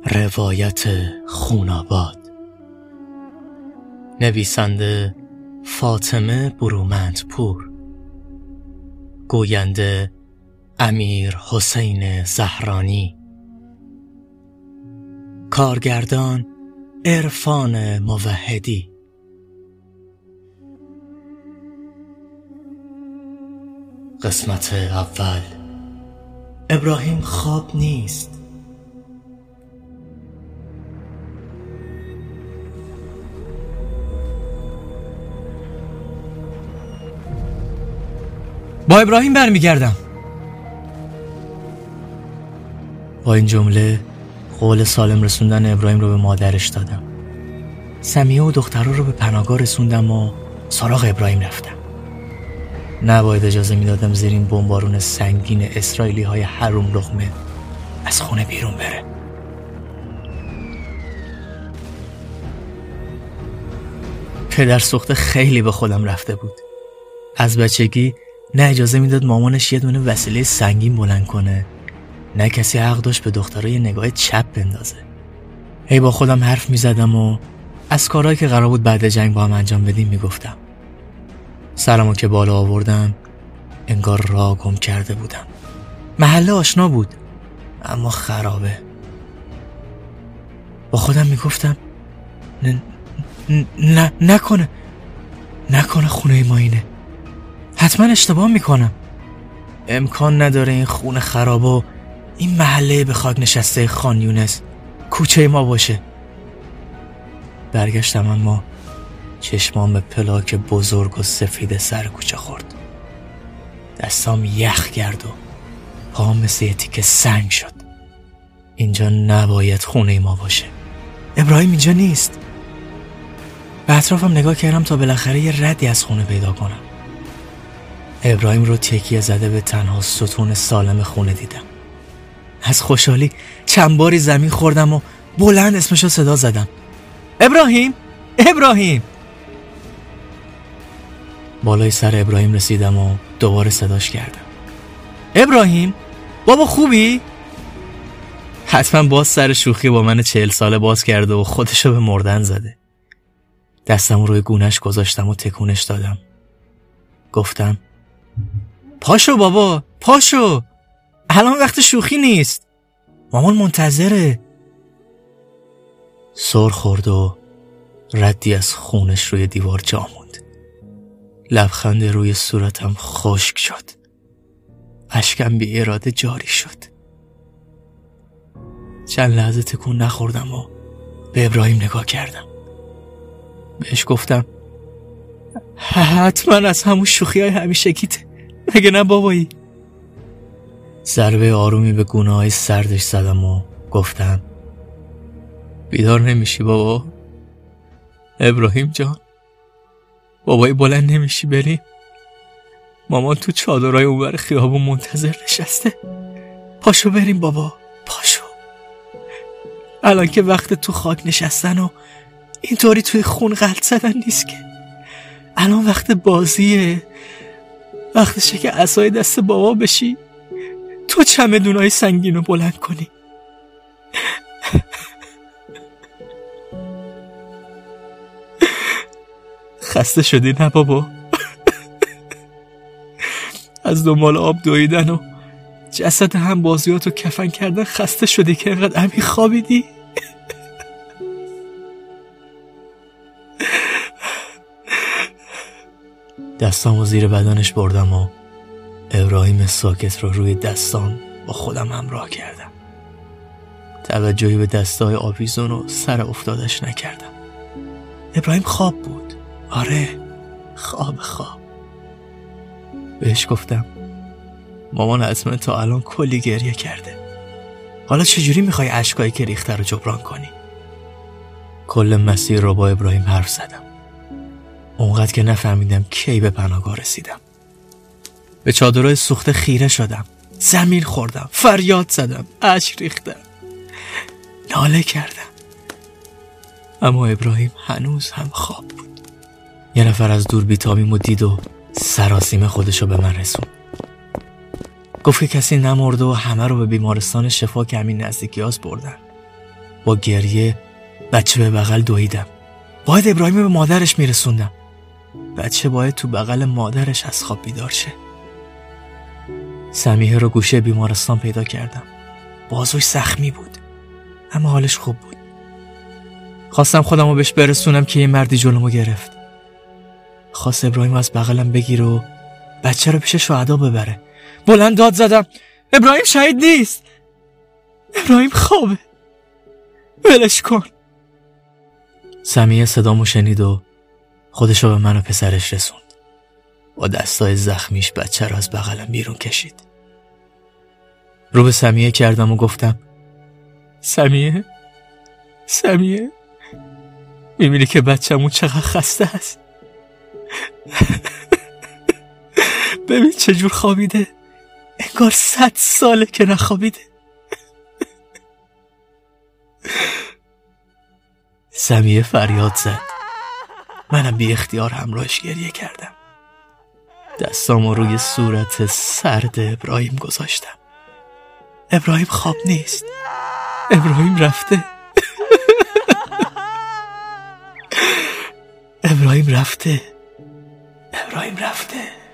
روایت خوناباد، نویسنده فاطمه برومندپور، گوینده امیر حسین زهرانی، کارگردان عرفان موحدی. قسمت اول. ابراهیم خواب نیست. با ابراهیم برمیگردم. با این جمله قول سالم رسوندن ابراهیم رو به مادرش دادم. سمیه و دخترها رو به پناهگاه رسوندم و سراغ ابراهیم رفتم. نباید اجازه میدادم زیر این بمبارون سنگین اسرائیلی های حروم لقمه از خونه بیرون بره. پدر سوخته خیلی به خودم رفته بود. از بچگی نه اجازه میداد مامانش یه دونه وسیله سنگین بلند کنه، نه کسی حق داشت به دخترای نگاه چپ بندازه. هی با خودم حرف میزدم و از کارهایی که قرار بود بعد جنگ با هم انجام بدیم میگفتم. سرمو که بالا آوردم انگار راه گم کرده بودم. محله آشنا بود اما خرابه. با خودم میگفتم نکنه خونه ما اینه. حتما اشتباه میکنم. امکان نداره این خونه خراب و این محله به خاک نشسته خان یونس کوچه ما باشه. برگشتم اما چشمام به پلاک بزرگ و سفید سر کوچه خورد. دستام یخ کرد و پام مثل یه تیکه سنگ شد. اینجا نباید خونه ما باشه. ابراهیم اینجا نیست. به اطرافم نگاه کردم تا بالاخره یه ردی از خونه پیدا کنم. ابراهیم رو تکیه زده به تنها ستون سالم خونه دیدم. از خوشحالی چند باری زمین خوردم و بلند اسمشو صدا زدم. ابراهیم! بالای سر ابراهیم رسیدم و دوباره صداش کردم. ابراهیم بابا خوبی؟ حتما باز سر شوخی با من 40 ساله باز کرده و خودشو به مردن زده. دستم روی گونهش گذاشتم و تکونش دادم. گفتم پاشو بابا پاشو، الان وقت شوخی نیست، مامان منتظره. سر خورد و ردی از خونش روی دیوار جا موند. لبخند روی صورتم خشک شد. اشکم بی اراده جاری شد. چند لحظه تکون نخوردم و به ابراهیم نگاه کردم. بهش گفتم حتما از همون شوخی های همیشگیته، مگه نه بابایی؟ ضربه آرومی به گونه های سردش زدم و گفتم بیدار نمیشی بابا؟ ابراهیم جان بابایی بلند نمیشی بریم؟ مامان تو چادرهای اونور خیابون منتظر نشسته. پاشو بریم بابا پاشو. الان که وقت تو خاک نشستن و اینطوری توی خون غلط زدن نیست که. الان وقت بازیه. وقتشه که عصای دست بابا بشی، تو چمدونای سنگینو بلند کنی. خسته شدی نه بابا؟ از دنبال آب دویدن و جسد هم بازیاتو کفن کردن خسته شدی که اینقدر عمیق خوابیدی؟ دستامو زیر بدنش بردم و ابراهیم ساکت رو روی دستام با خودم همراه کردم. توجهی به دستای آویزون و سر افتادش نکردم. ابراهیم خواب بود. آره خواب. بهش گفتم مامان حتما تا الان کلی گریه کرده. حالا چجوری میخوای اشکایی که ریخته رو جبران کنی؟ کل مسیر رو با ابراهیم حرف زدم. اونقدر که نفهمیدم کی به پناهگاه رسیدم. به چادرهای سوخته خیره شدم. زمین خوردم، فریاد زدم، اشک ریختم، ناله کردم. اما ابراهیم هنوز هم خواب بود. یه نفر از دور بیتابیمو دید و سراسیمه خودشو به من رسون. گفت که کسی نمرده و همه رو به بیمارستان شفا که همین نزدیکی هاست بردن. با گریه بچه به بغل دویدم. باید ابراهیم به مادرش میرسوندم. بچه باید تو بغل مادرش از خواب بیدار شه. سمیه رو گوشه بیمارستان پیدا کردم. بازوش زخمی بود اما حالش خوب بود. خواستم خودم رو بهش برسونم که یه مردی جلومو گرفت. خواست ابراهیم از بغلم بگیر و بچه رو پیش شهدا ببره. بلند داد زدم ابراهیم شهید نیست، ابراهیم خوابه، ولش کن. سمیه صدامو شنید و خودشو به من و پسرش رسوند. با دستای زخمیش بچه رو از بغلم بیرون کشید. رو به سمیه کردم و گفتم سمیه میبینی که بچه‌مون چقدر خسته است؟ ببین چجور خوابیده، انگار 100 ساله که نخوابیده. سمیه فریاد زد. منم بی اختیار همراهش گریه کردم. دستامو روی صورت سرد ابراهیم گذاشتم. ابراهیم خواب نیست، ابراهیم رفته. ابراهیم رفته.